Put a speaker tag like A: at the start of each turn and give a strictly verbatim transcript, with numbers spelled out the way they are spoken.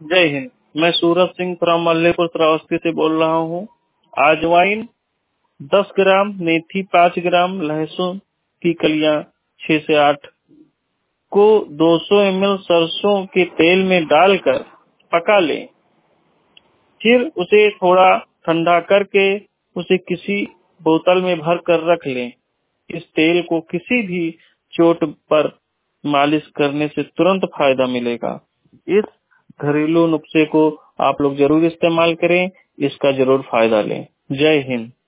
A: जय हिंद। मैं सूरज सिंह फ्रॉम मल्लेपुर श्रावस्ती से बोल रहा हूँ। अजवाइन दस ग्राम, मेथी पाँच ग्राम, लहसुन की कलियां छह से आठ को दो सौ एम एल सरसों के तेल में डालकर पका लें। फिर उसे थोड़ा ठंडा करके उसे किसी बोतल में भर कर रख लें। इस तेल को किसी भी चोट पर मालिश करने से तुरंत फायदा मिलेगा। इस घरेलू नुस्खे को आप लोग जरूर इस्तेमाल करें, इसका जरूर फायदा लें। जय हिंद।